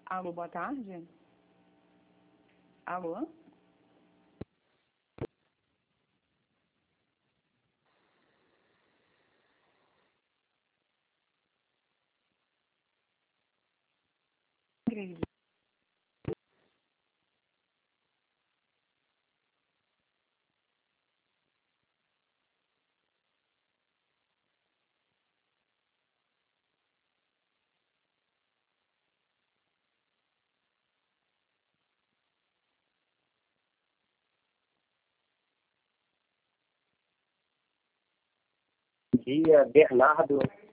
Alô, boa tarde. Alô? Ingrid. Bom dia, Bernardo.